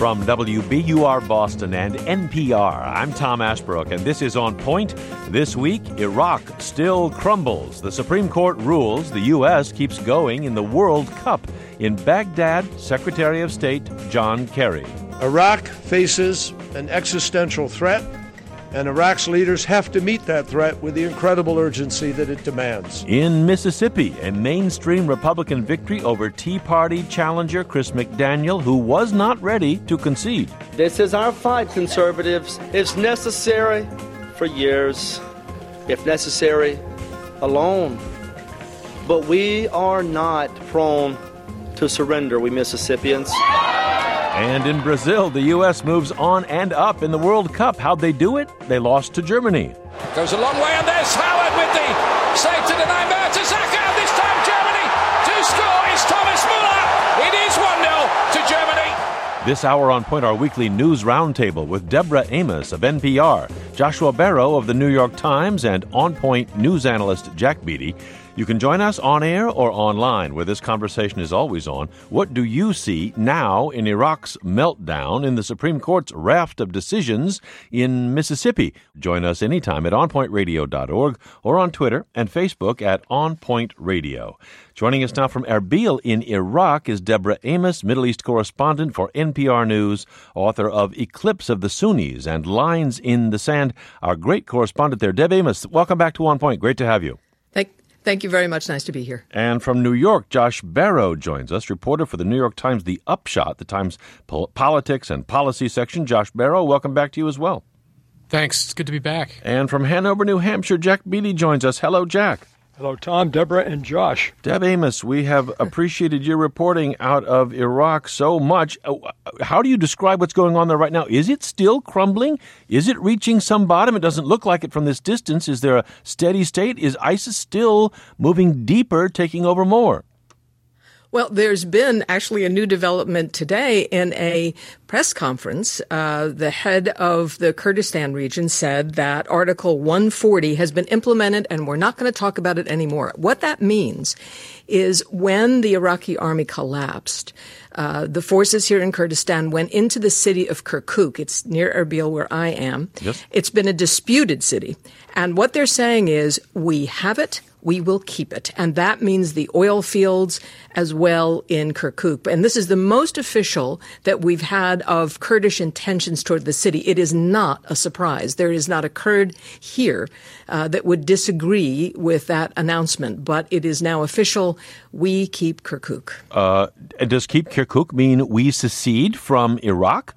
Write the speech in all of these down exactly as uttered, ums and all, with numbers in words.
From W B U R Boston and N P R, I'm Tom Ashbrook, and this is On Point. This week, Iraq still crumbles. The Supreme Court rules the U S keeps going in the World Cup. In Baghdad, Secretary of State John Kerry. Iraq faces an existential threat, and Iraq's leaders have to meet that threat with the incredible urgency that it demands. In Mississippi, a mainstream Republican victory over Tea Party challenger Chris McDaniel, who was not ready to concede. This is our fight, conservatives. It's necessary for years, if necessary, alone. But we are not prone to surrender, we Mississippians. And in Brazil, the U S moves on and up in the World Cup. How'd they do it? They lost to Germany. Goes a long way, and there's Howard with the save to deny Mertesacker. This time Germany to score is Thomas Müller. It is one nil to Germany. This hour on Point, our weekly news roundtable with Deborah Amos of N P R, Joshua Barro of the New York Times, and On Point news analyst Jack Beatty. You can join us on air or online, where this conversation is always on. What do you see now in Iraq's meltdown, in the Supreme Court's raft of decisions in Mississippi? Join us anytime at on point radio dot org or on Twitter and Facebook at On Point Radio. Joining us now from Erbil in Iraq is Deborah Amos, Middle East correspondent for N P R News, author of Eclipse of the Sunnis and Lines in the Sand. Our great correspondent there, Deb Amos. Welcome back to On Point. Great to have you. Thank Thank you very much. Nice to be here. And from New York, Josh Barro joins us, reporter for the New York Times, The Upshot, the Times pol- politics and policy section. Josh Barro, welcome back to you as well. Thanks. It's good to be back. And from Hanover, New Hampshire, Jack Beatty joins us. Hello, Jack. Hello, Tom, Deborah, and Josh. Deb Amos, we have appreciated your reporting out of Iraq so much. How do you describe what's going on there right now? Is it still crumbling? Is it reaching some bottom? It doesn't look like it from this distance. Is there a steady state? Is ISIS still moving deeper, taking over more? Well, there's been actually a new development today in a press conference. Uh, the head of the Kurdistan region said that Article one forty has been implemented and we're not going to talk about it anymore. What that means is when the Iraqi army collapsed, uh, the forces here in Kurdistan went into the city of Kirkuk. It's near Erbil where I am. Yes. It's been a disputed city. And what they're saying is, we have it, we will keep it. And that means the oil fields as well in Kirkuk. And this is the most official that we've had of Kurdish intentions toward the city. It is not a surprise. There is not a Kurd here uh, that would disagree with that announcement. But it is now official. We keep Kirkuk. Uh, does keep Kirkuk mean we secede from Iraq?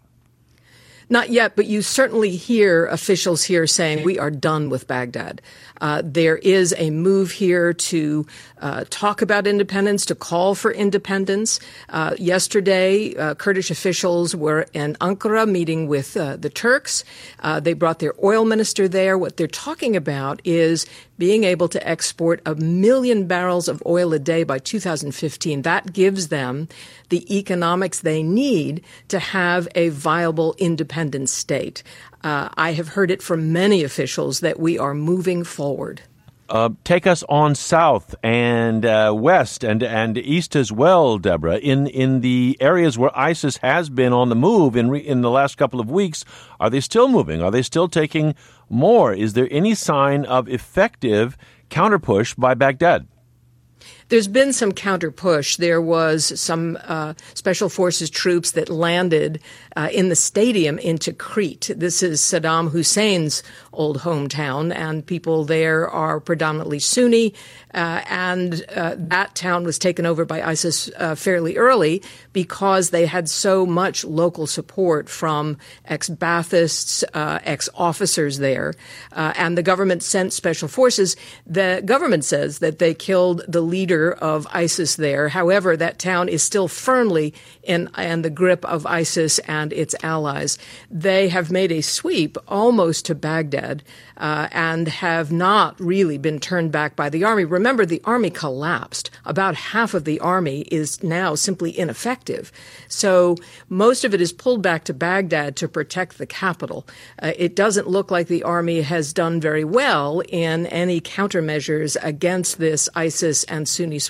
Not yet, but you certainly hear officials here saying we are done with Baghdad. Uh, there is a move here to uh, talk about independence, to call for independence. Uh, yesterday, uh, Kurdish officials were in Ankara meeting with uh, the Turks. Uh, they brought their oil minister there. What they're talking about is being able to export a million barrels of oil a day by two thousand fifteen. That gives them the economics they need to have a viable independent state. Uh, I have heard it from many officials that we are moving forward. Uh, take us on south and uh, west and and east as well, Deborah. In in the areas where ISIS has been on the move in re, in the last couple of weeks, are they still moving? Are they still taking more? Is there any sign of effective counterpush by Baghdad? There's been some counter push. There was some uh, special forces troops that landed uh, in the stadium in Tikrit. This is Saddam Hussein's old hometown, and people there are predominantly Sunni. Uh, and uh, that town was taken over by ISIS uh, fairly early because they had so much local support from ex-Baathists, uh, ex-officers there. Uh, and the government sent special forces. The government says that they killed the leader of ISIS there. However, that town is still firmly in, in the grip of ISIS and its allies. They have made a sweep almost to Baghdad uh, and have not really been turned back by the army. Remember, the army collapsed. About half of the army is now simply ineffective. So most of it is pulled back to Baghdad to protect the capital. Uh, it doesn't look like the army has done very well in any countermeasures against this ISIS and Sunni sweep.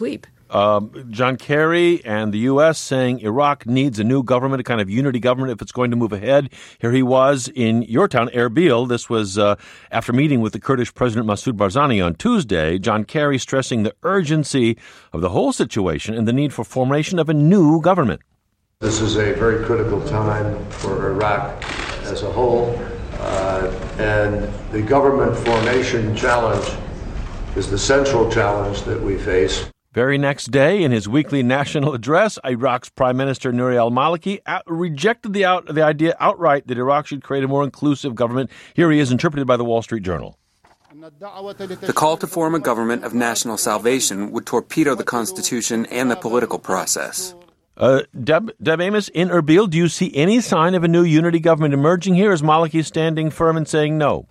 Um, John Kerry and the U S saying Iraq needs a new government, a kind of unity government if it's going to move ahead. Here he was in your town, Erbil. This was uh, after meeting with the Kurdish President Masoud Barzani on Tuesday. John Kerry stressing the urgency of the whole situation and the need for formation of a new government. This is a very critical time for Iraq as a whole, uh, and the government formation challenge is the central challenge that we face. Very next day, in his weekly national address, Iraq's Prime Minister Nouri al-Maliki out- rejected the, out- the idea outright that Iraq should create a more inclusive government. Here he is, interpreted by the Wall Street Journal. The call to form a government of national salvation would torpedo the Constitution and the political process. Uh, Deb, Deb Amos, in Erbil, do you see any sign of a new unity government emerging here? Is Maliki standing firm and saying no?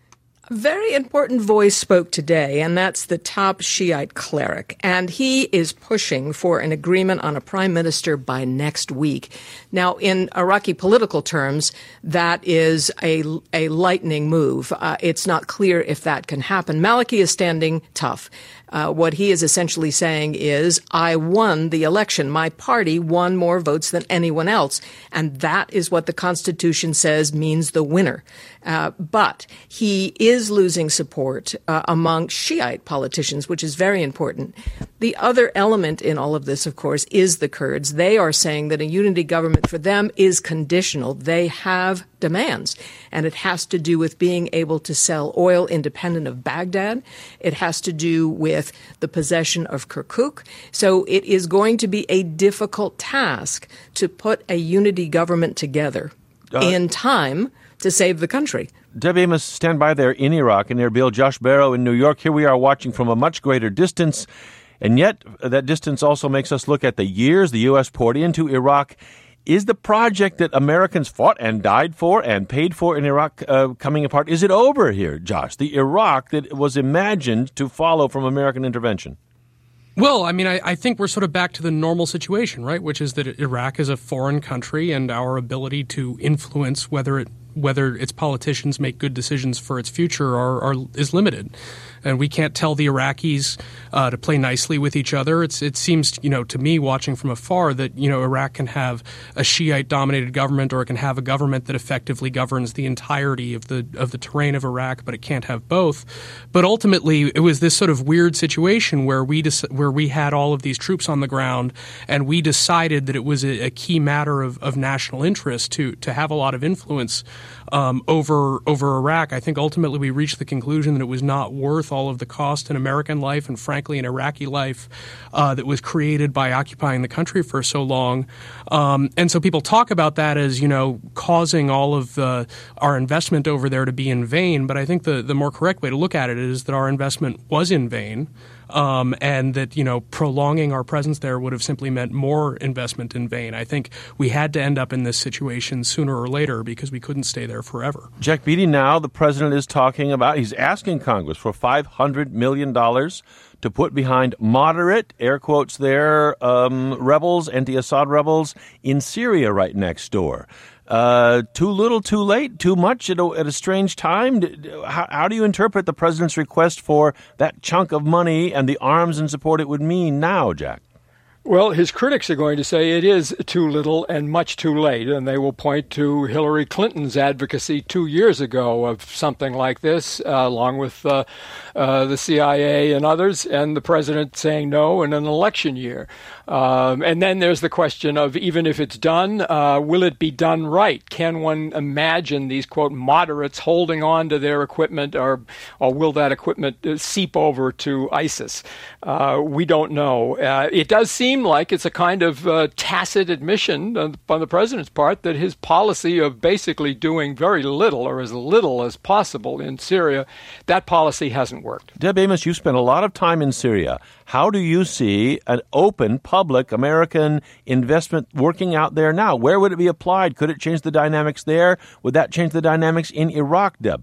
A very important voice spoke today, and that's the top Shiite cleric. And he is pushing for an agreement on a prime minister by next week. Now, in Iraqi political terms, that is a, a lightning move. Uh, it's not clear if that can happen. Maliki is standing tough. Uh, what he is essentially saying is, I won the election. My party won more votes than anyone else. And that is what the Constitution says means the winner. Uh, but he is losing support uh, among Shiite politicians, which is very important. The other element in all of this, of course, is the Kurds. They are saying that a unity government for them is conditional. They have demands, and it has to do with being able to sell oil independent of Baghdad. It has to do with the possession of Kirkuk. So it is going to be a difficult task to put a unity government together uh, in time to save the country. Deb Amos, stand by there in Iraq, in Erbil. Josh Barrow in New York. Here we are watching from a much greater distance. And yet that distance also makes us look at the years the U S poured into Iraq. Is the project that Americans fought and died for and paid for in Iraq uh, coming apart? Is it over here, Josh? The Iraq that was imagined to follow from American intervention? Well, I mean, I, I think we're sort of back to the normal situation, right, which is that Iraq is a foreign country and our ability to influence whether it whether its politicians make good decisions for its future are, are is limited. And we can't tell the Iraqis uh, to play nicely with each other. It's, it seems, you know, to me, watching from afar, that, you know, Iraq can have a Shiite-dominated government, or it can have a government that effectively governs the entirety of the of the terrain of Iraq, but it can't have both. But ultimately, it was this sort of weird situation where we des- where we had all of these troops on the ground, and we decided that it was a, a key matter of, of national interest to to have a lot of influence um, over over Iraq. I think ultimately we reached the conclusion that it was not worth all of the cost in American life and, frankly, in Iraqi life uh, that was created by occupying the country for so long. Um, and so people talk about that as, you know, causing all of the, our investment over there to be in vain. But I think the, the more correct way to look at it is that our investment was in vain. Um, and that, you know, prolonging our presence there would have simply meant more investment in vain. I think we had to end up in this situation sooner or later because we couldn't stay there forever. Jack Beatty, now the president is talking about, he's asking Congress for five hundred million dollars to put behind moderate, air quotes there, um, rebels, anti-Assad rebels in Syria right next door. Uh, too little, too late, too much at a, at a strange time? How, how do you interpret the president's request for that chunk of money and the arms and support it would mean now, Jack? Well, his critics are going to say it is too little and much too late, and they will point to Hillary Clinton's advocacy two years ago of something like this, uh, along with uh, uh, the C I A and others, and the president saying no in an election year. Um, and then there's the question of, even if it's done, uh, will it be done right? Can one imagine these, quote, moderates holding on to their equipment, or, or will that equipment seep over to ISIS? Uh, we don't know. Uh, it does seem like it's a kind of uh, tacit admission on the president's part that his policy of basically doing very little, or as little as possible, in Syria, that policy hasn't worked. Deb Amos, you spent a lot of time in Syria. How do you see an open, public American investment working out there now? Where would it be applied? Could it change the dynamics there? Would that change the dynamics in Iraq, Deb?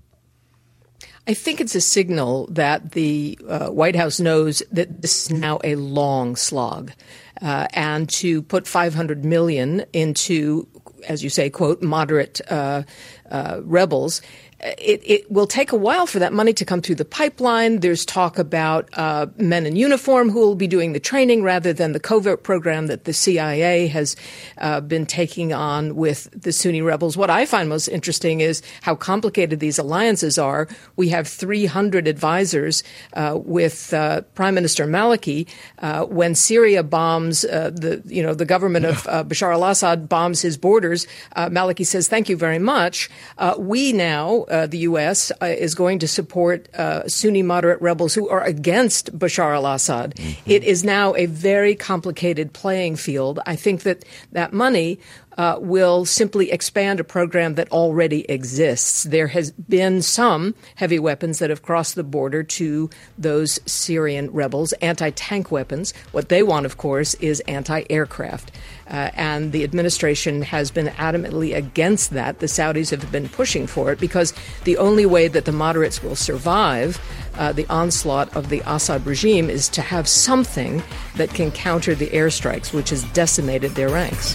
I think it's a signal that the uh, White House knows that this is now a long slog. Uh, and to put five hundred million dollars into, as you say, quote, moderate uh, uh, rebels, it, it will take a while for that money to come through the pipeline. There's talk about uh, men in uniform who will be doing the training rather than the covert program that the C I A has uh, been taking on with the Sunni rebels. What I find most interesting is how complicated these alliances are. We have three hundred advisors uh, with uh, Prime Minister Maliki. Uh, when Syria bombs uh, the, you know, the government of uh, Bashar al-Assad bombs his borders, uh, Maliki says, "Thank you very much." Uh, we now. Uh, the U S uh, is going to support uh, Sunni moderate rebels who are against Bashar al-Assad. Mm-hmm. It is now a very complicated playing field. I think that that money uh, will simply expand a program that already exists. There has been some heavy weapons that have crossed the border to those Syrian rebels, anti-tank weapons. What they want, of course, is anti-aircraft. Uh, and the administration has been adamantly against that. The Saudis have been pushing for it because the only way that the moderates will survive uh, the onslaught of the Assad regime is to have something that can counter the airstrikes, which has decimated their ranks.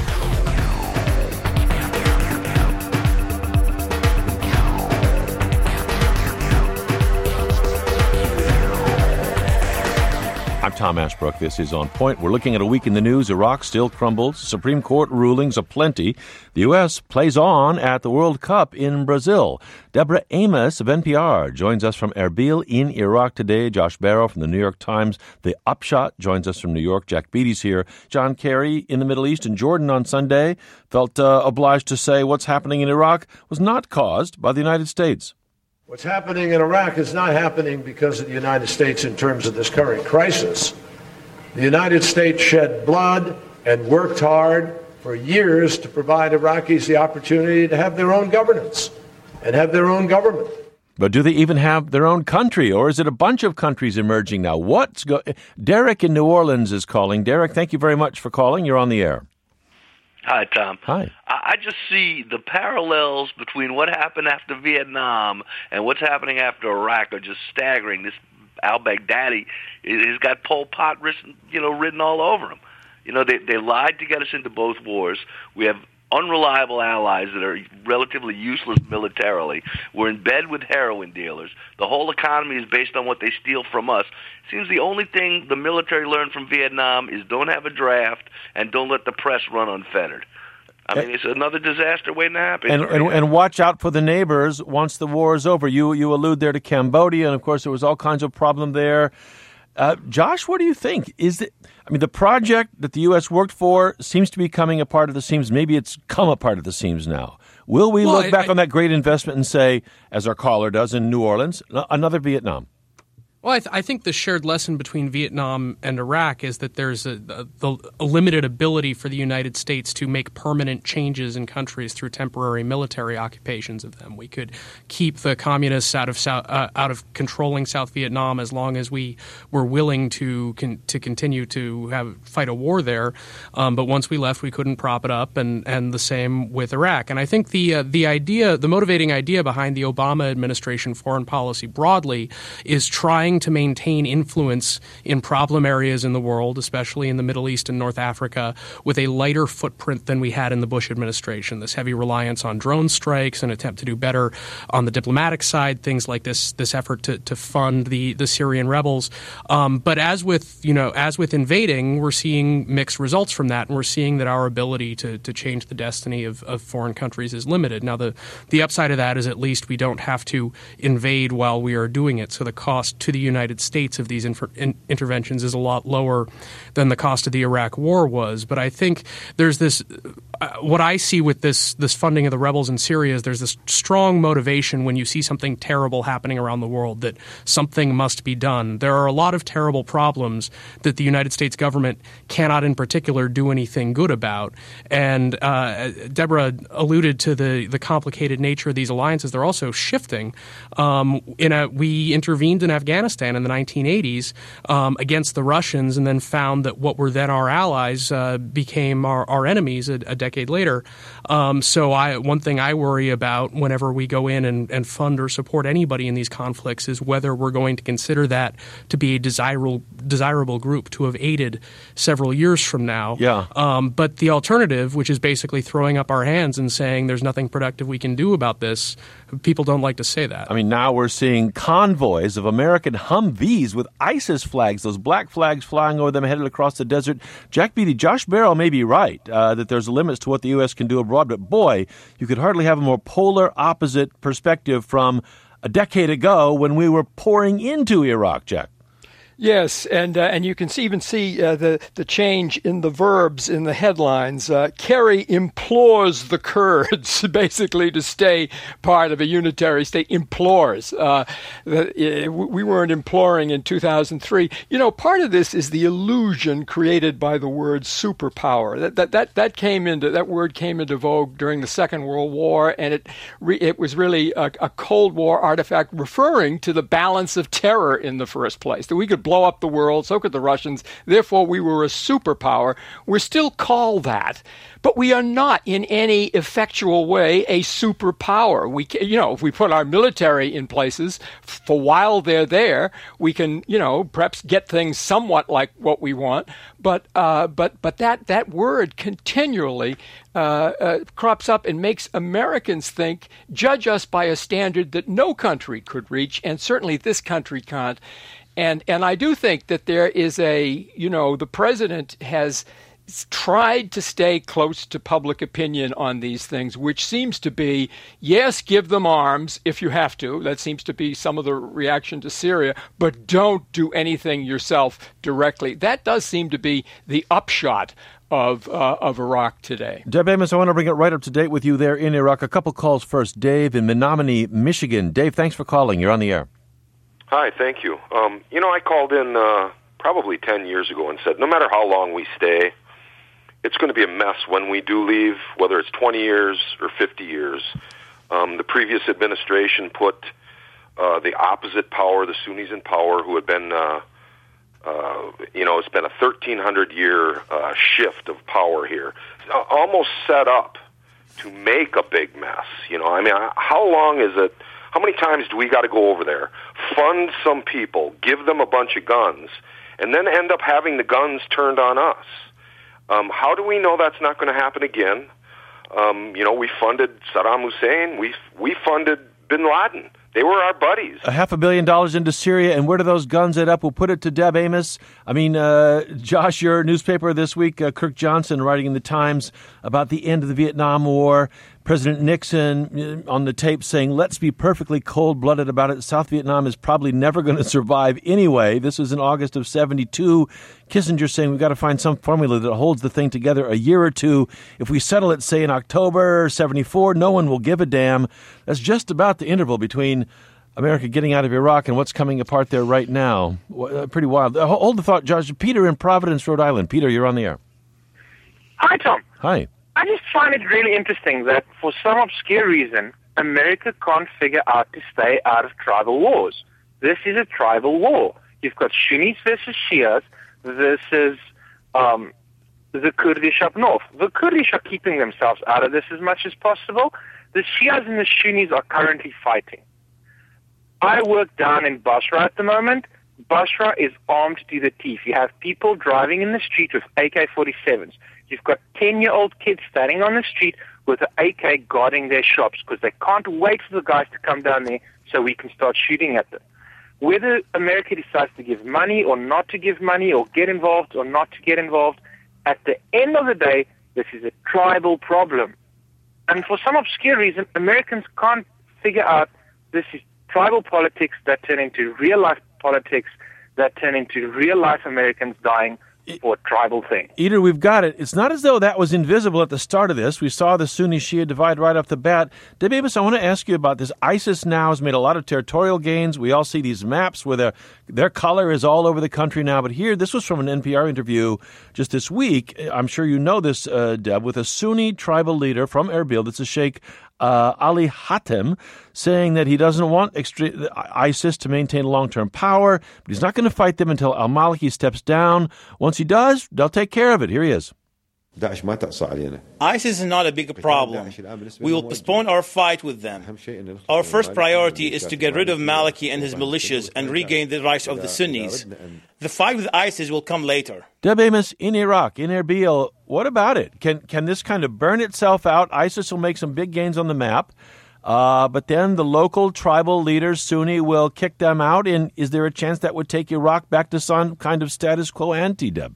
I'm Tom Ashbrook. This is On Point. We're looking at a week in the news. Iraq still crumbles. Supreme Court rulings aplenty. The U S plays on at the World Cup in Brazil. Deborah Amos of N P R joins us from Erbil in Iraq today. Josh Barro from the New York Times. The Upshot joins us from New York. Jack Beatty's here. John Kerry in the Middle East and Jordan on Sunday felt uh, obliged to say what's happening in Iraq was not caused by the United States. What's happening in Iraq is not happening because of the United States in terms of this current crisis. The United States shed blood and worked hard for years to provide Iraqis the opportunity to have their own governance and have their own government. But do they even have their own country, or is it a bunch of countries emerging now? What's go- Derek in New Orleans is calling. Derek, thank you very much for calling. You're on the air. Hi, Tom. Hi. I just see the parallels between what happened after Vietnam and what's happening after Iraq are just staggering. This al-Baghdadi has got Pol Pot written, you know, written all over him. You know, they they lied to get us into both wars. We have unreliable allies that are relatively useless militarily. We're in bed with heroin dealers. The whole economy is based on what they steal from us. Seems the only thing the military learned from Vietnam is don't have a draft and don't let the press run unfettered. I mean, it's another disaster waiting to happen. And, and and watch out for the neighbors once the war is over. You you allude there to Cambodia, and of course there was all kinds of problem there. Uh, Josh, what do you think? Is it? I mean, the project that the U S worked for seems to be coming a part of the seams. Maybe it's come a part of the seams now. Will we well, look I, back I, on that great investment and say, as our caller does in New Orleans, another Vietnam? Well, I, th- I think the shared lesson between Vietnam and Iraq is that there's a, a, a limited ability for the United States to make permanent changes in countries through temporary military occupations of them. We could keep the communists out of South, uh, out of controlling South Vietnam as long as we were willing to con- to continue to have fight a war there. Um, but once we left, we couldn't prop it up, and, and the same with Iraq. And I think the uh, the idea, the motivating idea behind the Obama administration foreign policy broadly is trying to maintain influence in problem areas in the world, especially in the Middle East and North Africa, with a lighter footprint than we had in the Bush administration. This heavy reliance on drone strikes, an attempt to do better on the diplomatic side, things like this this effort to, to fund the, the Syrian rebels. Um, but as with, you know, as with invading, we're seeing mixed results from that, and we're seeing that our ability to, to change the destiny of, of foreign countries is limited. Now, the, the upside of that is at least we don't have to invade while we are doing it, so the cost to the United States of these infer- in- interventions is a lot lower than the cost of the Iraq War was. But I think there's this uh, what I see with this this funding of the rebels in Syria is there's this strong motivation when you see something terrible happening around the world that something must be done. There are a lot of terrible problems that the United States government cannot in particular do anything good about. And uh, Deborah alluded to the, the complicated nature of these alliances. They're also shifting. Um, in a, we intervened in Afghanistan Afghanistan in the nineteen eighties um, against the Russians, and then found that what were then our allies uh, became our, our enemies a, a decade later. Um, so I, one thing I worry about whenever we go in and, and fund or support anybody in these conflicts is whether we're going to consider that to be a desirable desirable group to have aided several years from now. Yeah. Um, but the alternative, which is basically throwing up our hands and saying there's nothing productive we can do about this, people don't like to say that. I mean, now we're seeing convoys of American Humvees with ISIS flags, those black flags flying over them headed across the desert. Jack Beatty, Josh Barro may be right uh, that there's limits to what the U S can do abroad, but boy, you could hardly have a more polar opposite perspective from a decade ago when we were pouring into Iraq, Jack. Yes, and uh, and you can see, even see uh, the the change in the verbs in the headlines. Uh, Kerry implores the Kurds basically to stay part of a unitary state. Implores. Uh, the, uh, we weren't imploring in two thousand three. You know, part of this is the illusion created by the word superpower. That that that that came into that word came into vogue during the Second World War, and it re, it was really a, a Cold War artifact referring to the balance of terror in the first place. That we could blow up the world, so could the Russians. Therefore, we were a superpower. We're still called that, but we are not in any effectual way a superpower. We, you know, if we put our military in places for while they're there, we can, you know, perhaps get things somewhat like what we want. But, uh, but, but that that word continually uh, uh, crops up and makes Americans think, judge us by a standard that no country could reach, and certainly this country can't. And and I do think that there is a, you know, the president has tried to stay close to public opinion on these things, which seems to be, yes, give them arms if you have to. That seems to be some of the reaction to Syria, but don't do anything yourself directly. That does seem to be the upshot of uh, of Iraq today. Deb Amos, I want to bring it right up to date with you there in Iraq. A couple calls first. Dave in Menominee, Michigan. Dave, thanks for calling. You're on the air. Hi, thank you. Um, you know, I called in uh, probably ten years ago and said, no matter how long we stay, it's going to be a mess when we do leave, whether it's twenty years or fifty years. Um, the previous administration put uh, the opposite power, the Sunnis in power, who had been, uh, uh, you know, it's been a thirteen hundred year uh, shift of power here, almost set up to make a big mess. You know, I mean, how long is it? How many times do we got to go over there, fund some people, give them a bunch of guns, and then end up having the guns turned on us? Um, how do we know that's not going to happen again? Um, you know, we funded Saddam Hussein. We we funded Bin Laden. They were our buddies. A half a billion dollars into Syria, and where do those guns end up? We'll put it to Deb Amos. I mean, uh, Josh, your newspaper this week, uh, Kirk Johnson, writing in the Times about the end of the Vietnam War. President Nixon on the tape saying, let's be perfectly cold-blooded about it. South Vietnam is probably never going to survive anyway. This was in August of seventy-two. Kissinger saying we've got to find some formula that holds the thing together a year or two. If we settle it, say, in October seventy-four, no one will give a damn. That's just about the interval between America getting out of Iraq and what's coming apart there right now. Pretty wild. Hold the thought, Josh. Peter in Providence, Rhode Island. Peter, you're on the air. Hi, Tom. Hi. I just find it really interesting that for some obscure reason, America can't figure out to stay out of tribal wars. This is a tribal war. You've got Sunnis versus Shias versus um, the Kurdish up north. The Kurdish are keeping themselves out of this as much as possible. The Shias and the Sunnis are currently fighting. I work down in Basra at the moment. Basra is armed to the teeth. You have people driving in the street with A K forty-sevens. You've got ten-year-old kids standing on the street with an A K guarding their shops because they can't wait for the guys to come down there so we can start shooting at them. Whether America decides to give money or not to give money or get involved or not to get involved, at the end of the day, this is a tribal problem. And for some obscure reason, Americans can't figure out this is tribal politics that turn into real-life politics that turn into real-life Americans dying for a tribal thing. Eder, we've got it. It's not as though that was invisible at the start of this. We saw the Sunni-Shia divide right off the bat. Deb Amos, I want to ask you about this. ISIS now has made a lot of territorial gains. We all see these maps where their, their color is all over the country now. But here, this was from an N P R interview just this week. I'm sure you know this, uh, Deb, with a Sunni tribal leader from Erbil. That's a Sheikh uh, Ali Hatem, saying that he doesn't want extre- ISIS to maintain long-term power, but he's not going to fight them until al-Maliki steps down. Once he does, they'll take care of it. Here he is. ISIS is not a big problem. We will postpone our fight with them. Our first priority is to get rid of Maliki and his militias and regain the rights of the Sunnis. The fight with ISIS will come later. Deb Amos, in Iraq, in Erbil, what about it? Can can this kind of burn itself out? ISIS will make some big gains on the map, uh, but then the local tribal leaders, Sunni, will kick them out. And is there a chance that would take Iraq back to some kind of status quo ante, Deb?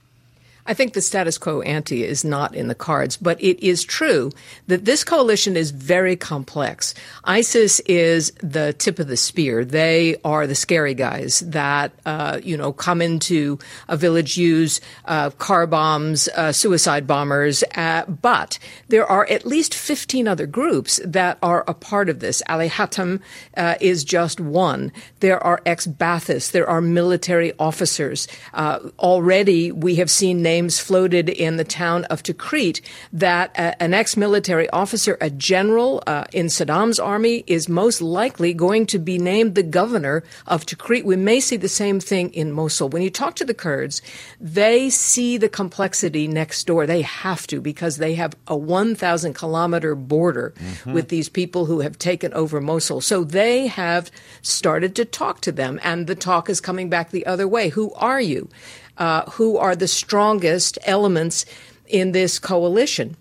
I think the status quo ante is not in the cards, but it is true that this coalition is very complex. ISIS is the tip of the spear. They are the scary guys that, uh, you know, come into a village, use uh, car bombs, uh, suicide bombers. Uh, but there are at least fifteen other groups that are a part of this. Ali Hatem uh, is just one. There are ex-Baathists. There are military officers. Uh, already we have seen names floated in the town of Tikrit that uh, an ex-military officer, a general uh, in Saddam's army, is most likely going to be named the governor of Tikrit. We may see the same thing in Mosul. When you talk to the Kurds, they see the complexity next door. They have to, because they have a one thousand kilometer border mm-hmm. with these people who have taken over Mosul. So they have started to talk to them, and the talk is coming back the other way. Who are you? Uh, who are the strongest elements in this coalition?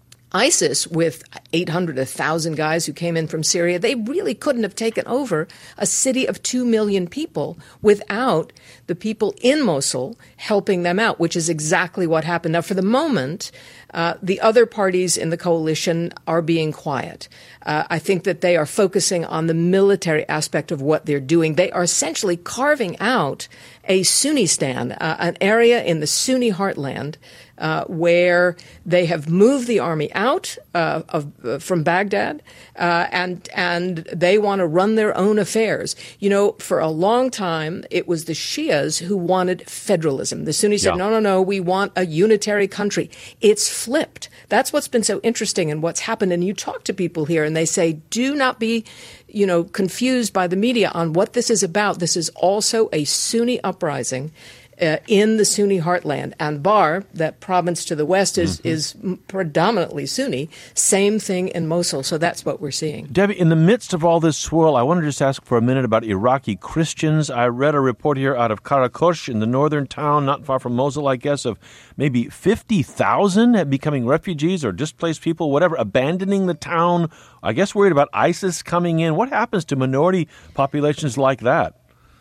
ISIS, with eight hundred, one thousand guys who came in from Syria, they really couldn't have taken over a city of two million people without the people in Mosul helping them out, which is exactly what happened. Now, for the moment, uh, the other parties in the coalition are being quiet. Uh, I think that they are focusing on the military aspect of what they're doing. They are essentially carving out a Sunnistan, uh, an area in the Sunni heartland uh, where they have moved the army out uh, of, uh, from Baghdad, uh, and and they want to run their own affairs. You know, for a long time, it was the Shias who wanted federalism. The Sunnis said, yeah. no, no, no, we want a unitary country. It's flipped. That's what's been so interesting and what's happened. And you talk to people here and they say, do not be, you know, confused by the media on what this is about. This is also a Sunni uprising uh, in the Sunni heartland. Anbar, that province to the west, is, mm-hmm. is predominantly Sunni. Same thing in Mosul. So that's what we're seeing. Debbie, in the midst of all this swirl, I want to just ask for a minute about Iraqi Christians. I read a report here out of Karakosh in the northern town, not far from Mosul, I guess, of maybe fifty thousand becoming refugees or displaced people, whatever, abandoning the town, I guess worried about ISIS coming in. What happens to minority populations like that?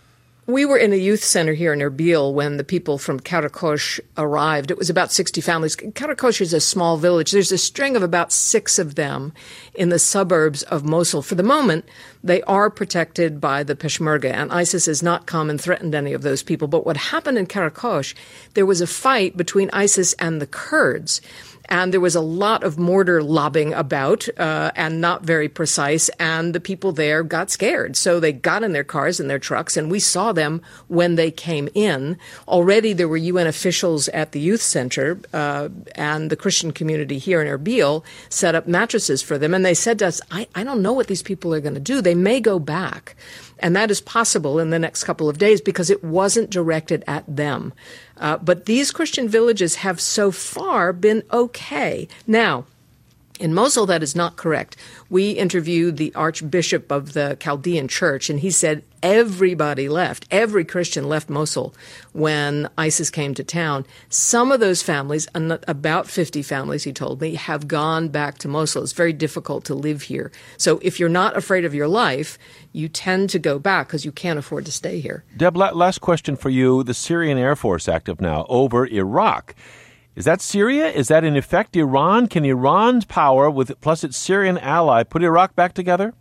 We were in a youth center here in Erbil when the people from Karakosh arrived. It was about sixty families. Karakosh is a small village. There's a string of about six of them in the suburbs of Mosul. For the moment, they are protected by the Peshmerga, and ISIS has not come and threatened any of those people. But what happened in Karakosh, there was a fight between ISIS and the Kurds. And there was a lot of mortar lobbing about uh, and not very precise. And the people there got scared. So they got in their cars and their trucks. And we saw them when they came in. Already there were U N officials at the youth center uh, and the Christian community here in Erbil set up mattresses for them. And they said to us, I, I don't know what these people are going to do. They may go back. And that is possible in the next couple of days because it wasn't directed at them. Uh, but these Christian villages have so far been okay. Now, in Mosul, that is not correct. We interviewed the Archbishop of the Chaldean Church, and he said everybody left. Every Christian left Mosul when ISIS came to town. Some of those families, about fifty families, he told me, have gone back to Mosul. It's very difficult to live here. So if you're not afraid of your life, you tend to go back because you can't afford to stay here. Deb, last question for you. The Syrian Air Force active now over Iraq. Is that Syria? Is that in effect Iran? Can Iran's power, with plus its Syrian ally, put Iraq back together?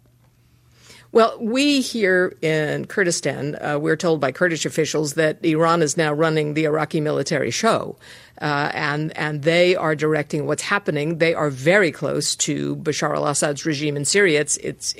Well, we here in Kurdistan, uh, we're told by Kurdish officials that Iran is now running the Iraqi military show, uh, and and they are directing what's happening. They are very close to Bashar al-Assad's regime in Syria. It's it's it's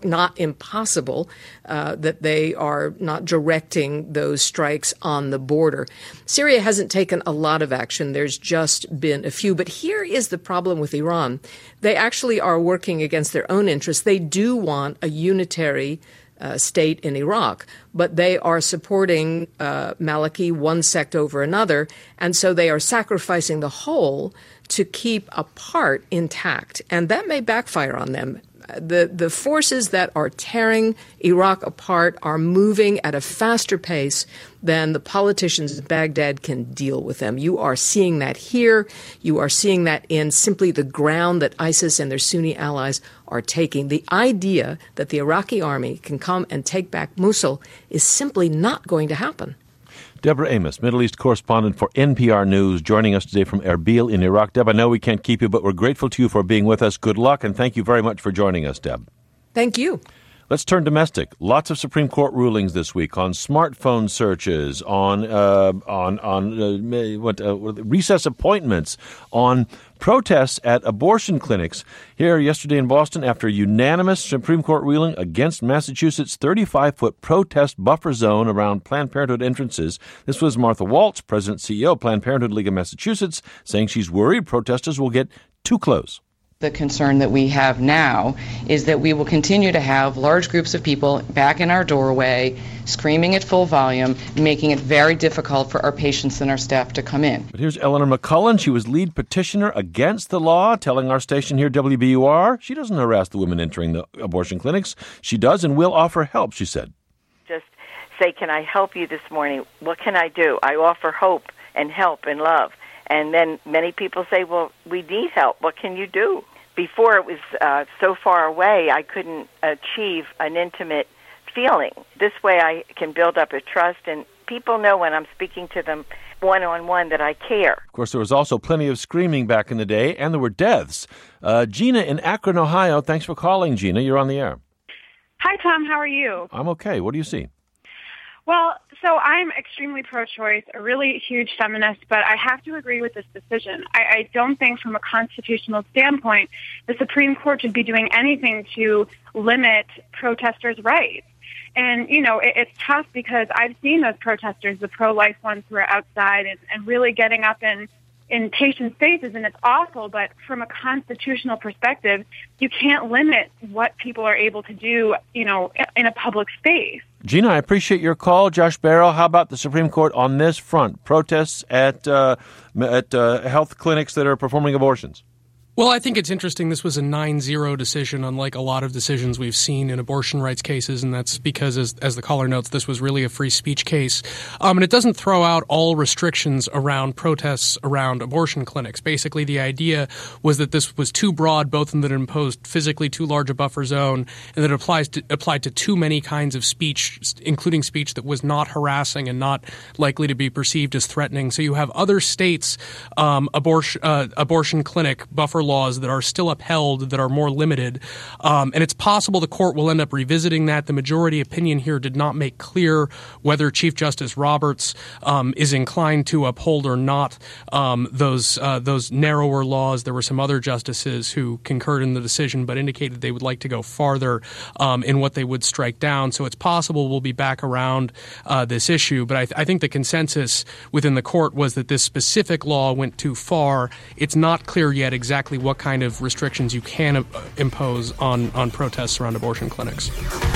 not impossible uh, that they are not directing those strikes on the border. Syria hasn't taken a lot of action. There's just been a few. But here is the problem with Iran. They actually are working against their own interests. They do want a unitary Uh, state in Iraq, but they are supporting uh, Maliki, one sect over another, and so they are sacrificing the whole to keep a part intact, and that may backfire on them. The the forces that are tearing Iraq apart are moving at a faster pace than the politicians in Baghdad can deal with them. You are seeing that here. You are seeing that in simply the ground that ISIS and their Sunni allies are taking. The idea that the Iraqi army can come and take back Mosul is simply not going to happen. Deborah Amos, Middle East correspondent for N P R News, joining us today from Erbil in Iraq. Deb, I know we can't keep you, but we're grateful to you for being with us. Good luck, and thank you very much for joining us, Deb. Thank you. Let's turn domestic. Lots of Supreme Court rulings this week on smartphone searches, on uh, on on uh, what uh, recess appointments, on protests at abortion clinics. Here yesterday in Boston, after a unanimous Supreme Court ruling against Massachusetts' thirty-five-foot protest buffer zone around Planned Parenthood entrances, this was Martha Waltz, President and C E O of Planned Parenthood League of Massachusetts, saying she's worried protesters will get too close. The concern that we have now is that we will continue to have large groups of people back in our doorway, screaming at full volume, making it very difficult for our patients and our staff to come in. But here's Eleanor McCullen. She was lead petitioner against the law, telling our station here, W B U R, she doesn't harass the women entering the abortion clinics. She does and will offer help, she said. Just say, can I help you this morning? What can I do? I offer hope and help and love. And then many people say, well, we need help. What can you do? Before it was uh, so far away, I couldn't achieve an intimate feeling. This way I can build up a trust, and people know when I'm speaking to them one-on-one that I care. Of course, there was also plenty of screaming back in the day, and there were deaths. Uh, Gina in Akron, Ohio. Thanks for calling, Gina. You're on the air. Hi, Tom. How are you? I'm okay. What do you see? Well, so I'm extremely pro-choice, a really huge feminist, but I have to agree with this decision. I, I don't think from a constitutional standpoint the Supreme Court should be doing anything to limit protesters' rights. And, you know, it, it's tough because I've seen those protesters, the pro-life ones who are outside and, and really getting up in, in patients' faces, and it's awful, but from a constitutional perspective, you can't limit what people are able to do, you know, in a public space. Gina, I appreciate your call. Josh Barrow, how about the Supreme Court on this front? Protests at uh, at uh, health clinics that are performing abortions. Well, I think it's interesting. This was a nine zero decision, unlike a lot of decisions we've seen in abortion rights cases, and that's because, as, as the caller notes, this was really a free speech case. Um, and it doesn't throw out all restrictions around protests around abortion clinics. Basically, the idea was that this was too broad, both in that it imposed physically too large a buffer zone and that it applies to, applied to too many kinds of speech, including speech that was not harassing and not likely to be perceived as threatening. So you have other states' um, abortion, uh, abortion clinic buffer laws that are still upheld, that are more limited. Um, and it's possible the court will end up revisiting that. The majority opinion here did not make clear whether Chief Justice Roberts um, is inclined to uphold or not um, those uh, those narrower laws. There were some other justices who concurred in the decision but indicated they would like to go farther um, in what they would strike down. So it's possible we'll be back around uh, this issue. But I, th- I think the consensus within the court was that this specific law went too far. It's not clear yet exactly what kind of restrictions you can uh, impose on, on protests around abortion clinics.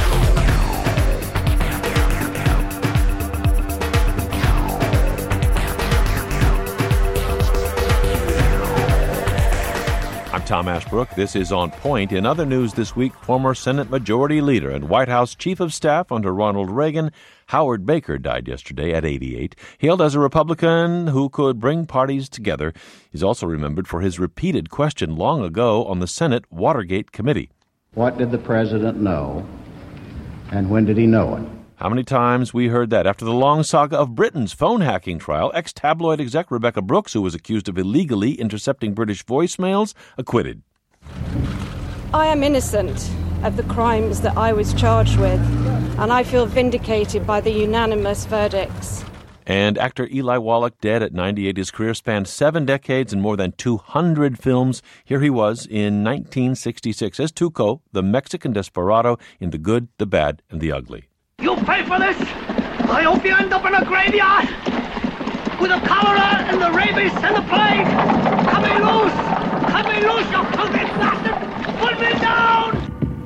I'm Tom Ashbrook. This is On Point. In other news this week, former Senate Majority Leader and White House Chief of Staff under Ronald Reagan, Howard Baker, died yesterday at eighty-eight. Hailed as a Republican who could bring parties together, he's also remembered for his repeated question long ago on the Senate Watergate Committee. What did the president know, and when did he know it? How many times we heard that. After the long saga of Britain's phone hacking trial, ex-tabloid exec Rebecca Brooks, who was accused of illegally intercepting British voicemails, acquitted. I am innocent of the crimes that I was charged with, and I feel vindicated by the unanimous verdicts. And actor Eli Wallach, dead at ninety-eight. His career spanned seven decades and more than two hundred films. Here he was in nineteen sixty-six as Tuco, the Mexican desperado in The Good, the Bad, and the Ugly. You pay for this! I hope you end up in a graveyard with the cholera and the rabies and the plague! Cut me loose! Cut me loose, you filthy bastard! Put me down!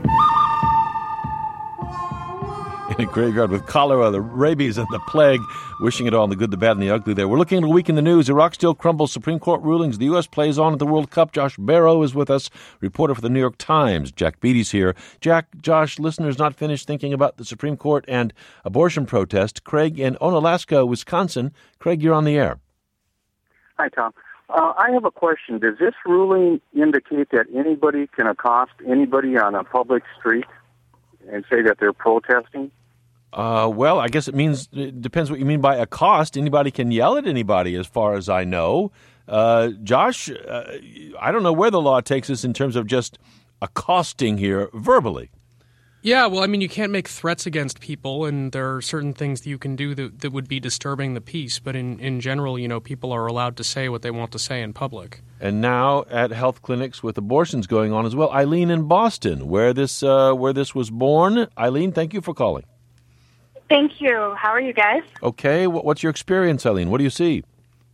In a graveyard with cholera, the rabies, and the plague. Wishing it all, the good, the bad, and the ugly there. We're looking at a week in the news. Iraq still crumbles. Supreme Court rulings. The U S plays on at the World Cup. Josh Barrow is with us, reporter for the New York Times. Jack Beatty's here. Jack, Josh, listeners not finished thinking about the Supreme Court and abortion protest. Craig in Onalaska, Wisconsin. Craig, you're on the air. Hi, Tom. Uh, I have a question. Does this ruling indicate that anybody can accost anybody on a public street and say that they're protesting? Uh, well, I guess it means, it depends what you mean by accost. Anybody can yell at anybody, as far as I know. Uh, Josh, uh, I don't know where the law takes us in terms of just accosting here verbally. Yeah, well, I mean, you can't make threats against people, and there are certain things that you can do that, that would be disturbing the peace. But in, in general, you know, people are allowed to say what they want to say in public. And now at health clinics with abortions going on as well. Eileen in Boston, where this uh, where this was born. Eileen, thank you for calling. Thank you. How are you guys? Okay, what's your experience, Eileen? What do you see?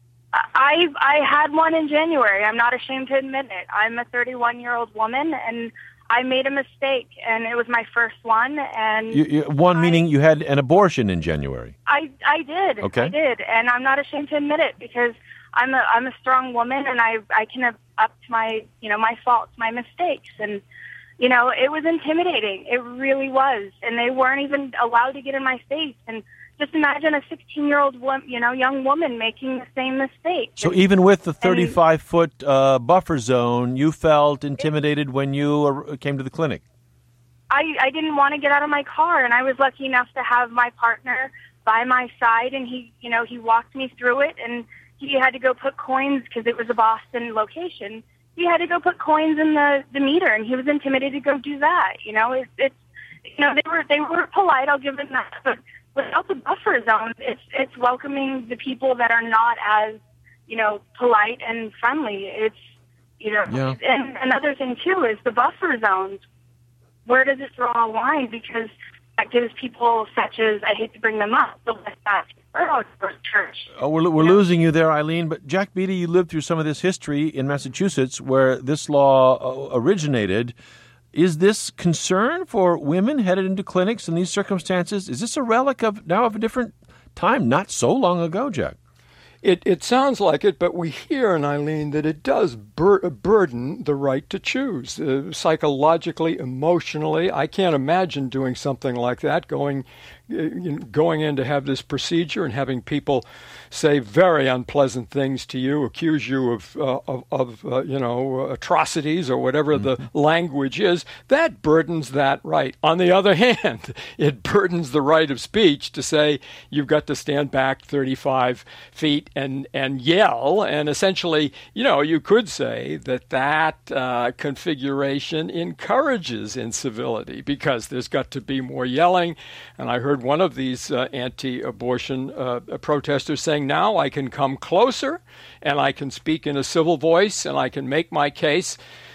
I I had one in January. I'm not ashamed to admit it. I'm a thirty-one-year-old woman, and I made a mistake, and it was my first one. And you, you, one I, meaning you had an abortion in January. I I did. Okay. I did, and I'm not ashamed to admit it because I'm a I'm a strong woman, and I I can have up to my you know my faults, my mistakes, and. You know, it was intimidating. It really was. And they weren't even allowed to get in my face. And just imagine a sixteen-year-old, you know, young woman making the same mistake. So and, even with the thirty-five-foot uh, buffer zone, you felt intimidated when you came to the clinic? I, I didn't want to get out of my car, and I was lucky enough to have my partner by my side, and he, you know, he walked me through it, and he had to go put coins because it was a Boston location. He had to go put coins in the, the meter, and he was intimidated to go do that. You know, it's, it's you know they were they were polite. I'll give them that, but without the buffer zone, it's it's welcoming the people that are not as you know polite and friendly. It's you know, yeah. And another thing too is the buffer zones. Where does it draw a line? Because that gives people such as I hate to bring them up, the West Baptist Church. Oh, we're we're losing you there, Eileen. But Jack Beatty, you lived through some of this history in Massachusetts, where this law originated. Is this concern for women headed into clinics in these circumstances? Is this a relic of now of a different time, not so long ago, Jack? It it sounds like it, but we hear in Eileen that it does bur- burden the right to choose. Uh, psychologically, emotionally, I can't imagine doing something like that, going uh, going in to have this procedure and having people say very unpleasant things to you, accuse you of, uh, of, of uh, you know, atrocities or whatever mm-hmm. the language is. That burdens that right. On the other hand, it burdens the right of speech to say you've got to stand back thirty-five feet and, and yell. And essentially, you know, you could say that that uh, configuration encourages incivility because there's got to be more yelling. And I heard one of these uh, anti-abortion uh, protesters saying, now I can come closer and I can speak in a civil voice and I can make my case.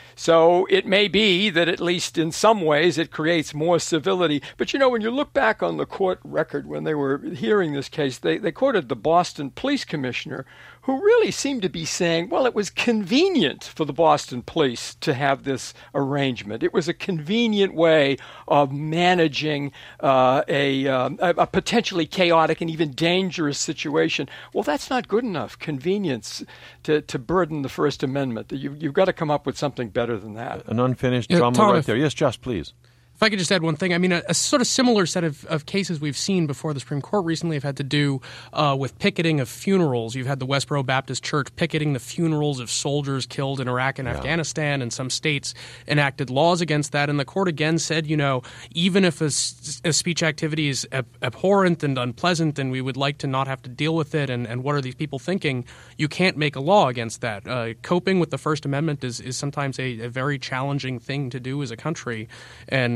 So it may be that at least in some ways it creates more civility. But, you know, when you look back on the court record when they were hearing this case, they, they quoted the Boston police commissioner, who really seemed to be saying, well, it was convenient for the Boston police to have this arrangement. It was a convenient way of managing uh, a, um, a potentially chaotic and even dangerous situation. Well, that's not good enough, convenience, to, to burden the First Amendment. You, you've got to come up with something better than that. An unfinished yeah, drama Tom, right if, there. Yes, Josh, please. If I could just add one thing, I mean, a, a sort of similar set of, of cases we've seen before the Supreme Court recently have had to do uh, with picketing of funerals. You've had the Westboro Baptist Church picketing the funerals of soldiers killed in Iraq and yeah. Afghanistan, and some states enacted laws against that. And the court again said, you know, even if a, a speech activity is ab- abhorrent and unpleasant and we would like to not have to deal with it, and, and what are these people thinking, you can't make a law against that. Uh, coping with the First Amendment is, is sometimes a, a very challenging thing to do as a country. And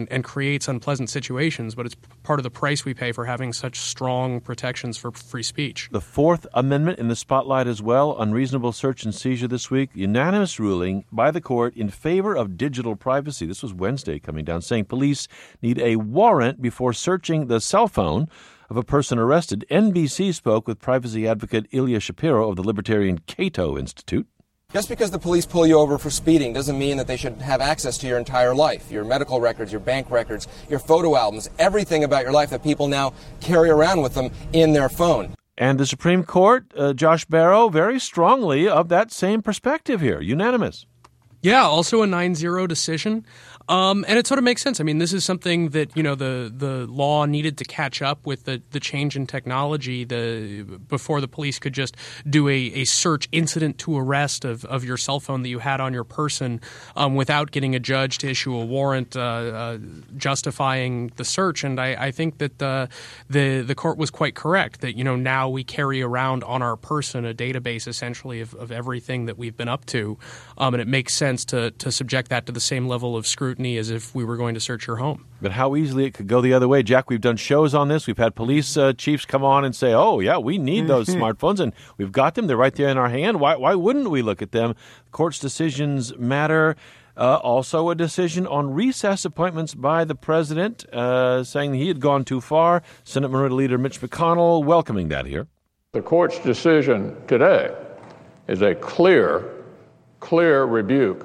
and, and creates unpleasant situations, but it's part of the price we pay for having such strong protections for free speech. The Fourth Amendment in the spotlight as well. Unreasonable search and seizure this week. Unanimous ruling by the court in favor of digital privacy. This was Wednesday coming down, saying police need a warrant before searching the cell phone of a person arrested. N B C spoke with privacy advocate Ilya Shapiro of the libertarian Cato Institute. Just because the police pull you over for speeding doesn't mean that they should have access to your entire life, your medical records, your bank records, your photo albums, everything about your life that people now carry around with them in their phone. And the Supreme Court, uh, Josh Barro, very strongly of that same perspective here, unanimous. Yeah, also a nine zero decision. Um, and it sort of makes sense. I mean, this is something that, you know, the, the law needed to catch up with the, the change in technology the before the police could just do a, a search incident to arrest of, of your cell phone that you had on your person um, without getting a judge to issue a warrant uh, uh, justifying the search. And I, I think that the, the the court was quite correct that, you know, now we carry around on our person a database essentially of, of everything that we've been up to. Um, and it makes sense to, to subject that to the same level of scrutiny as if we were going to search your home. But how easily it could go the other way. Jack, we've done shows on this. We've had police uh, chiefs come on and say, oh, yeah, we need those smartphones, and we've got them. They're right there in our hand. Why, why wouldn't we look at them? Court's decisions matter. Uh, also a decision on recess appointments by the president, uh, saying he had gone too far. Senate Minority Leader Mitch McConnell welcoming that here. The court's decision today is a clear, clear rebuke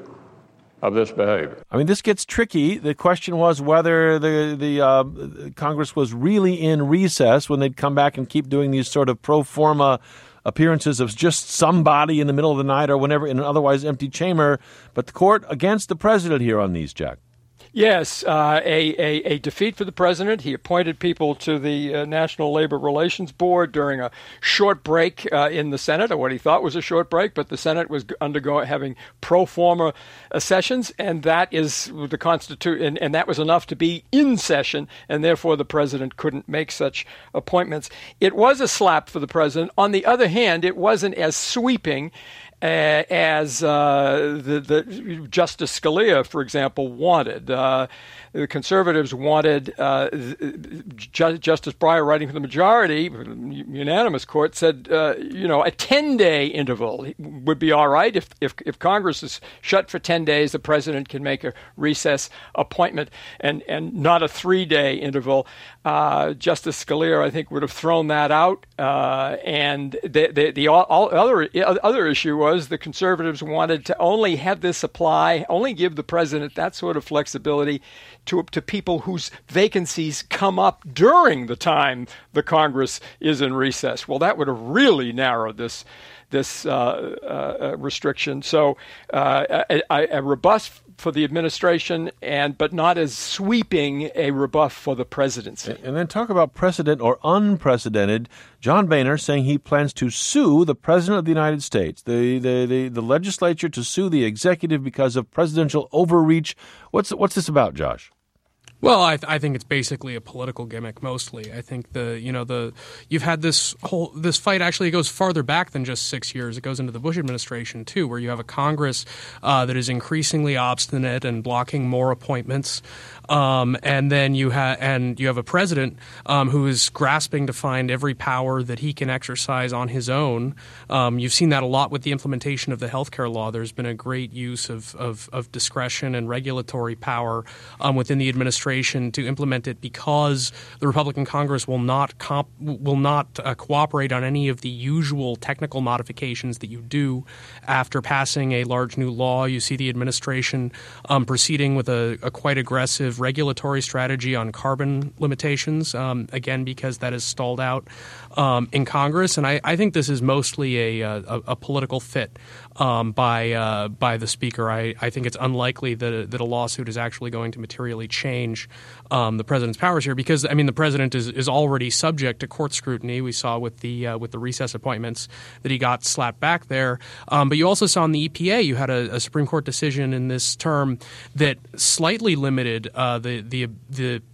of this behavior. I mean, this gets tricky. The question was whether the the uh, Congress was really in recess when they'd come back and keep doing these sort of pro forma appearances of just somebody in the middle of the night or whenever in an otherwise empty chamber. But the court against the president here on these, Jack. Yes, uh, a, a, a defeat for the president. He appointed people to the uh, National Labor Relations Board during a short break uh, in the Senate, or what he thought was a short break, but the Senate was undergoing having pro forma uh, sessions, and that is the Constitution, and, and that was enough to be in session, and therefore the president couldn't make such appointments. It was a slap for the president. On the other hand, it wasn't as sweeping Uh, as uh, the, the Justice Scalia, for example, wanted. Uh, the conservatives wanted uh, Ju- Justice Breyer, writing for the majority, unanimous court, said, uh, you know, a ten-day interval would be all right. If, if if Congress is shut for ten days, the president can make a recess appointment and, and not a three-day interval. Uh, Justice Scalia, I think, would have thrown that out. Uh, and the, the, the all, all other, other issue was the conservatives wanted to only have this apply, only give the president that sort of flexibility to to people whose vacancies come up during the time the Congress is in recess. Well, that would have really narrowed this this uh, uh, restriction. So uh, a, a rebuff for the administration, and but not as sweeping a rebuff for the presidency. And then talk about precedent or unprecedented. John Boehner saying he plans to sue the President of the United States, the the, the, the legislature, to sue the executive because of presidential overreach. What's what's this about, Josh? Well, I, th- I think it's basically a political gimmick mostly. I think the you know the you've had this whole this fight actually goes farther back than just six years. It goes into the Bush administration too, where you have a Congress uh, that is increasingly obstinate and blocking more appointments, um, and then you have and you have a president um, who is grasping to find every power that he can exercise on his own. Um, you've seen that a lot with the implementation of the healthcare law. There's been a great use of of, of discretion and regulatory power um, within the administration to implement it because the Republican Congress will not comp- will not uh, cooperate on any of the usual technical modifications that you do after passing a large new law. You see the administration um, proceeding with a, a quite aggressive regulatory strategy on carbon limitations, um, again because that is stalled out um, in Congress. And I, I think this is mostly a, a, a political fit um, by uh, by the Speaker. I, I think it's unlikely that, that a lawsuit is actually going to materially change Um, the president's powers here, because I mean the president is, is already subject to court scrutiny. We saw with the uh, with the recess appointments that he got slapped back there. Um, but you also saw in the E P A you had a, a Supreme Court decision in this term that slightly limited uh, the the the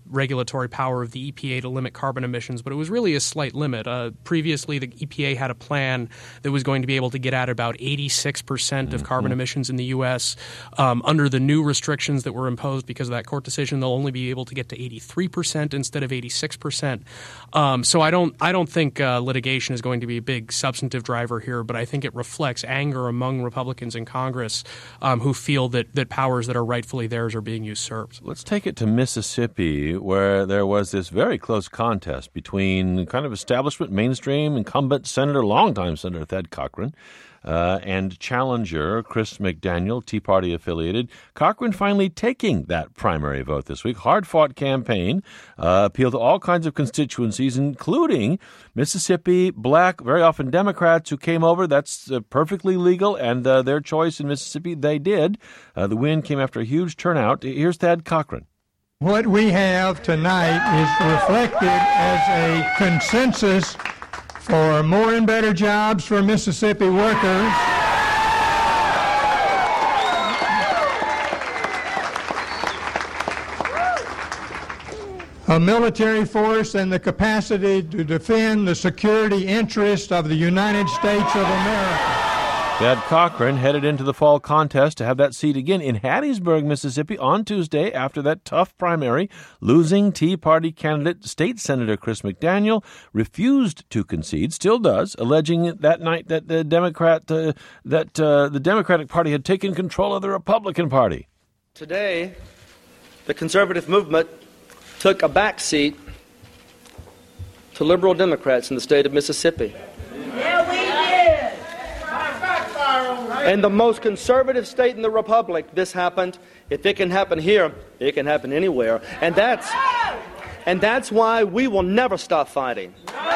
regulatory power of the E P A to limit carbon emissions, but it was really a slight limit. Uh, previously, the E P A had a plan that was going to be able to get at about eighty-six percent of carbon emissions in the U S. Um, under the new restrictions that were imposed because of that court decision, they'll only be able to get to eighty-three percent instead of eighty-six percent. Um, so I don't I don't think uh, litigation is going to be a big substantive driver here, but I think it reflects anger among Republicans in Congress um, who feel that, that powers that are rightfully theirs are being usurped. Let's take it to Mississippi, where there was this very close contest between kind of establishment, mainstream, incumbent Senator, longtime Senator Thad Cochran, Uh, and challenger Chris McDaniel, Tea Party affiliated. Cochran finally taking that primary vote this week. Hard-fought campaign, uh, appealed to all kinds of constituencies, including Mississippi black, very often Democrats who came over. That's uh, perfectly legal, and uh, their choice in Mississippi, they did. Uh, the win came after a huge turnout. Here's Thad Cochran. What we have tonight is reflected as a consensus for more and better jobs for Mississippi workers, a military force and the capacity to defend the security interests of the United States of America. Thad Cochran headed into the fall contest to have that seat again in Hattiesburg, Mississippi on Tuesday after that tough primary. Losing Tea Party candidate State Senator Chris McDaniel refused to concede, still does, alleging that night that the Democrat uh, that uh, the Democratic Party had taken control of the Republican Party. Today, the conservative movement took a back seat to liberal Democrats in the state of Mississippi. Yeah, we did. In the most conservative state in the republic, this happened. If it can happen here, it can happen anywhere. And that's and that's why we will never stop fighting.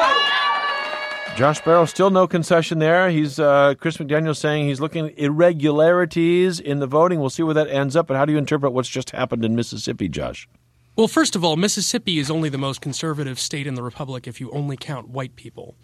Josh Barro, still no concession there. He's uh, Chris McDaniel saying he's looking at irregularities in the voting. We'll see where that ends up. But how do you interpret what's just happened in Mississippi, Josh? Well, first of all, Mississippi is only the most conservative state in the republic if you only count white people.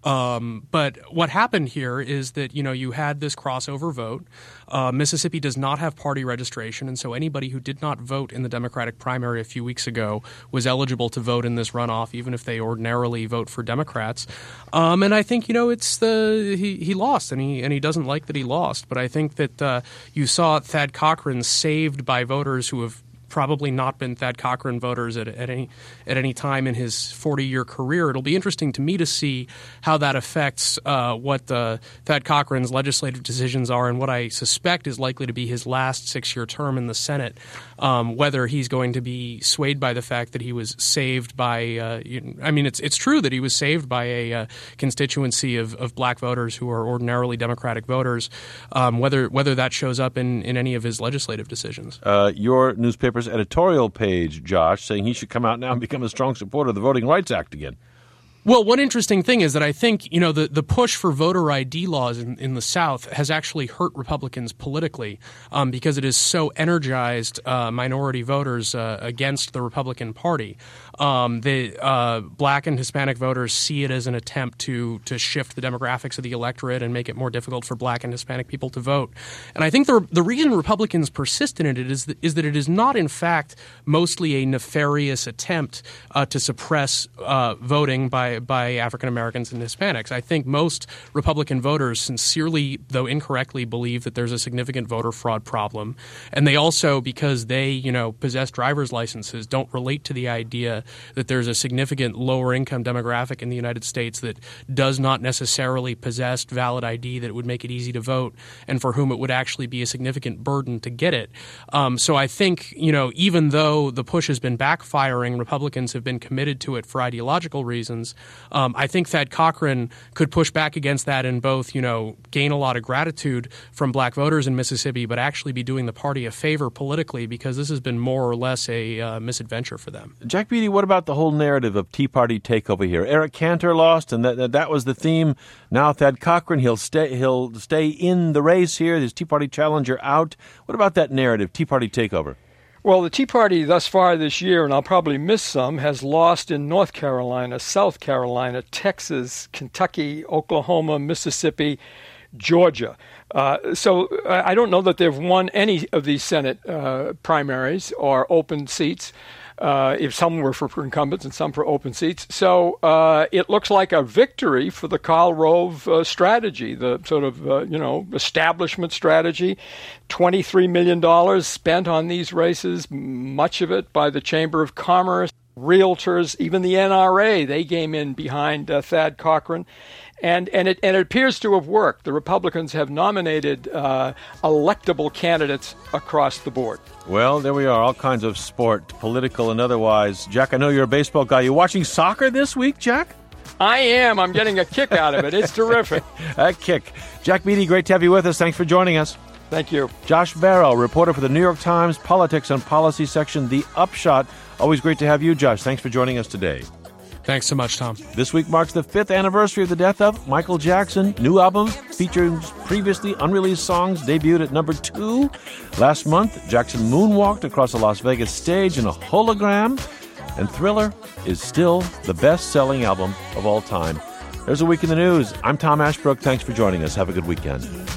Um, but what happened here is that, you know, you had this crossover vote. Uh, Mississippi does not have party registration, and so anybody who did not vote in the Democratic primary a few weeks ago was eligible to vote in this runoff, even if they ordinarily vote for Democrats. Um, and I think, you know, it's the he, he lost, and he and he doesn't like that he lost. But I think that uh, you saw Thad Cochran saved by voters who have probably not been Thad Cochran voters at, at any at any time in his forty-year career. It'll be interesting to me to see how that affects uh, what uh, Thad Cochran's legislative decisions are and what I suspect is likely to be his last six-year term in the Senate, um, whether he's going to be swayed by the fact that he was saved by uh, – I mean, it's it's true that he was saved by a uh, constituency of, of black voters who are ordinarily Democratic voters, um, whether whether that shows up in, in any of his legislative decisions. Uh, your newspaper editorial page, Josh, saying he should come out now and become a strong supporter of the Voting Rights Act again. Well, one interesting thing is that I think, you know, the, the push for voter I D laws in, in the South has actually hurt Republicans politically um, because it has so energized uh, minority voters uh, against the Republican Party. Um, the uh, black and Hispanic voters see it as an attempt to to shift the demographics of the electorate and make it more difficult for black and Hispanic people to vote. And I think the the reason Republicans persist in it is that, is that it is not, in fact, mostly a nefarious attempt uh, to suppress uh, voting by by African Americans and Hispanics. I think most Republican voters sincerely, though incorrectly, believe that there's a significant voter fraud problem. And they also, because they, you know, possess driver's licenses, don't relate to the idea that there's a significant lower income demographic in the United States that does not necessarily possess valid I D that would make it easy to vote and for whom it would actually be a significant burden to get it. Um, so I think, you know, even though the push has been backfiring, Republicans have been committed to it for ideological reasons. Um, I think Thad Cochran could push back against that and both, you know, gain a lot of gratitude from black voters in Mississippi, but actually be doing the party a favor politically because this has been more or less a uh, misadventure for them. Jack Beatty, what about the whole narrative of Tea Party takeover here? Eric Cantor lost, and that that was the theme. Now Thad Cochran, he'll stay he'll stay in the race here. His Tea Party challenger out. What about that narrative, Tea Party takeover? Well, the Tea Party thus far this year, and I'll probably miss some, has lost in North Carolina, South Carolina, Texas, Kentucky, Oklahoma, Mississippi, Georgia. Uh, so I don't know that they've won any of these Senate uh, primaries or open seats. uh, if some were for incumbents and some for open seats. So uh, it looks like a victory for the Karl Rove uh, strategy, the sort of, uh, you know, establishment strategy. twenty-three million dollars spent on these races, much of it by the Chamber of Commerce, realtors, even the N R A. They came in behind uh, Thad Cochran. And and it and it appears to have worked. The Republicans have nominated uh, electable candidates across the board. Well, there we are, all kinds of sport, political and otherwise. Jack, I know you're a baseball guy. You watching soccer this week, Jack? I am. I'm getting a kick out of it. It's terrific. A kick. Jack Beatty, great to have you with us. Thanks for joining us. Thank you. Josh Barro, reporter for the New York Times Politics and Policy section, The Upshot. Always great to have you, Josh. Thanks for joining us today. Thanks so much, Tom. This week marks the fifth anniversary of the death of Michael Jackson. New album featuring previously unreleased songs debuted at number two. Last month, Jackson moonwalked across a Las Vegas stage in a hologram. And Thriller is still the best-selling album of all time. There's a week in the news. I'm Tom Ashbrook. Thanks for joining us. Have a good weekend.